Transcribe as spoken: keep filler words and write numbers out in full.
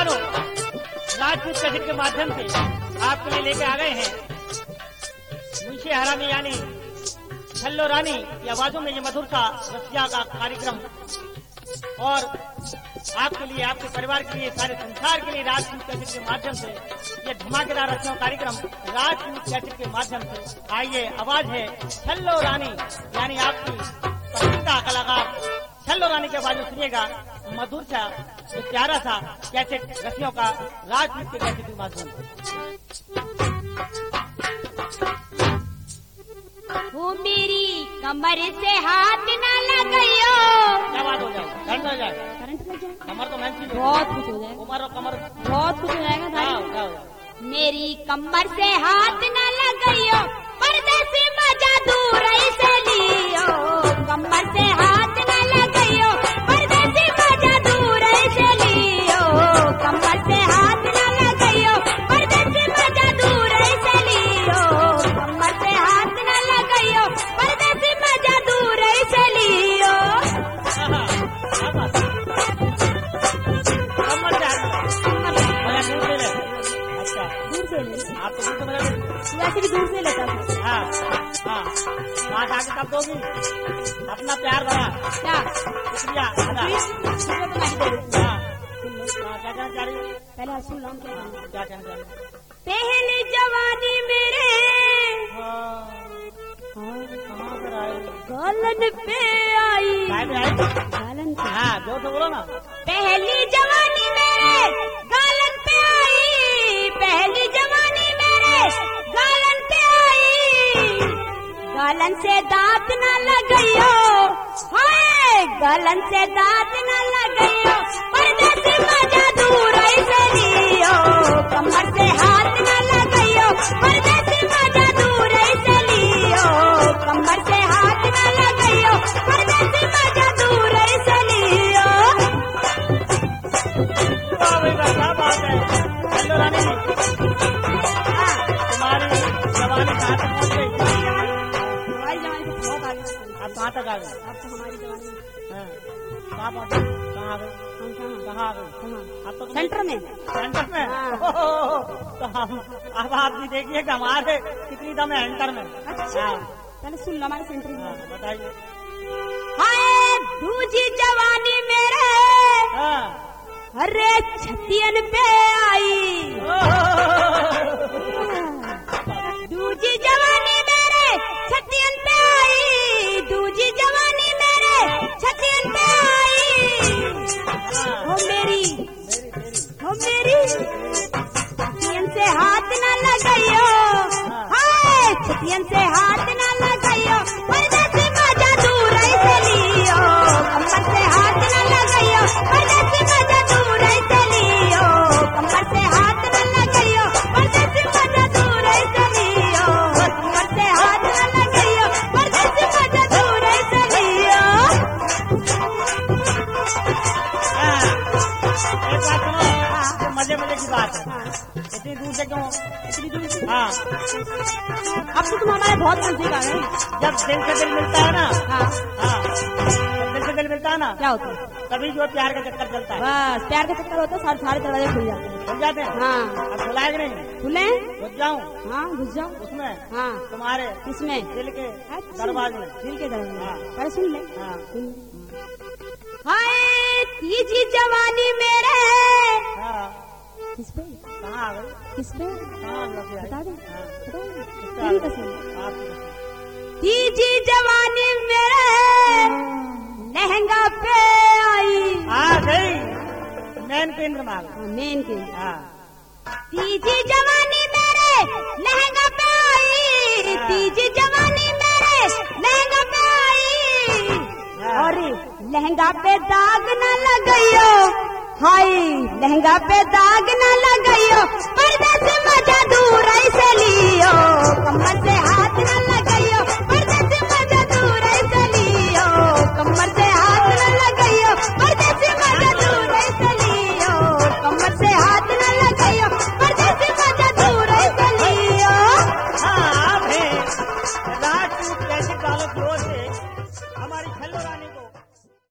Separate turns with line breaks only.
मेहमानों, राजपूत कैसेट के माध्यम से आपके लिए लेके आ गए हैं मुंशी हरामी यानी छल्लो रानी की आवाजों में ये मधुर सा रसिया का कार्यक्रम और आपके लिए, आपके परिवार के लिए, सारे संसार के लिए राजपूत कैसेट के माध्यम से ये धमाकेदार रचना कार्यक्रम राजपूत कैसेट के माध्यम से। आइए, आवाज है छल्लो रानी यानी आपकी पसंदीदा कलाकार छल्लो रानी की आवाज में सुनिएगा मधुर सा जो प्यारा सा कैसेट रसियों का राजपूत के कैसेट के माध्यम से।
वो मेरी कमर से हाथ न लगाइयो।
क्या बात हो जाए, करंट हो जाए,
करंट लग जाए,
कमर तो महंगी
बहुत कुछ हो जाएगा,
उमर और कमर
बहुत कुछ हो जाएगा
हाँ, हाँ।
मेरी कमर से हाथ न लगाइयो, परदेसी मजा दूर से लियो। कमर से हाथ न लगाइयो, परदेसी मजा दूर से लियो। कमर से हाथ न लगाइयो, परदेसी मजा दूर से लियो। कमर से हाथ न लगाइयो, परदेसी मजा दूर से लियो। दूर से ले,
आप तो दूर से मेरा
वैसे भी दूर से लेता था।
हाँ हाँ बात आगे कब दोगी अपना प्यार भरा
क्या
शुक्रिया अदा।
शुक्रिया तो मैं ही दे दूँ।
हाँ हाँ, क्या कहना चाह रही हो?
पहले हंसू लाऊं क्या गाना?
क्या कहना चाह रही हो?
पहली जवानी मेरे
हाँ, कहाँ पर आए?
गालन पे आई।
काय में आई?
गालन पे
हाँ जो तो बोलो ना।
पहली जवानी मेरे गालन पे आई। पहली जवानी मेरे गालन पे आई। गालन से दांत न लगाइयो, हाय गालन से दांत न लगाइयो, परदेसी मजा दूर से लियो। कमर से हाथ न लगाइयो, परदेसी मजा दूर से लियो। कमर से हाथ न लगाइयो, परदेसी मजा दूर से लियो।
वाह भाई वाह, क्या बात है छल्लो रानी जी, तुम्हारी जवानी कहाँ तक पहुँच गई?
हमारी जवानी तो बहुत आगे है।
आप कहाँ तक आ गए?
अब तो हमारी जवानी
हाँ, कहाँ पहुँचे? कहाँ आ गए?
हम कहाँ
कहाँ आ गए?
कहाँ
अब तो तुम-
सेंटर में।
सेंटर में
हाँ।
ओहो, तो हम अब आप भी देखिए कि हमारे कितनी दम है एंटर में।
अच्छा
हाँ,
पहले सुन लो हमारे सेंटर
हाँ,
में।
बताइए।
हाय दूजी जवानी मेरे
हाँ
अरे छतियन पे आई। दूजी जवानी मेरे छतियन पे आई। दूजी जवानी मेरे छतियन पे आई। हो मेरी हो मेरी छतियन से हाथ न लगाइयो, हाय छतियन से हाथ न लगाइयो, परदेसी मजा दूर से लियो। कमर से हाथ न लगाइयो, परदेसी मजा दूर से लियो। कमर से हाथ न लगाइयो, परदेसी मजा दूर से लियो। कमर से हाथ न लगाइयो, परदेसी मजा दूर से लियो।
हाँ, एक बात सुनो, ये मजे मजे की बात है। इतनी दूर से क्यों?
इतनी दूर से
हाँ,
अब तो तुम हमारे बहुत नजदीक आ गए।
जब दिल से दिल मिलता है ना,
हाँ
हाँ, जब दिल से दिल मिलता है ना,
क्या होता है?
तभी जो प्यार का चक्कर चलता है।
बस प्यार का चक्कर होता है, सारे सारे दरवाजे खुल जाते हैं।
खुल जाते हैं।
हाँ
अब खुला है कि नहीं?
खुले
घुस जाऊं
हाँ घुस जाओ।
उसमें
हाँ
तुम्हारे
किसमें?
दिल के
अच्छा।
दरवाजे में।
दिल के दरवाजे
हाँ।
पहले सुन ले।
हाँ
सुन ले। हाय तीजी जवानी मेरे
हाँ,
किस पे
कहाँ आ गए?
किस पे
कहाँ आ गए?
बता दे
हाँ,
बता दे
किसका आ
तेरी
गए?
कसम।
आपकी कसम।
तीजी जवानी मेरे लहंगा पे आई।
आ गई मैन केंद्र माल।
हाँ, मेन के
हाँ
तीजी जवानी मेरे लहंगा पे आई। तीजी जवानी मेरे लहंगा पे आई। और लहंगा पे दाग न लगाइयो, हाय लहंगा पे दाग न लगाइयो, पर्दे से मजा दूर से लियो। कमर से हाथ न लगाइयो,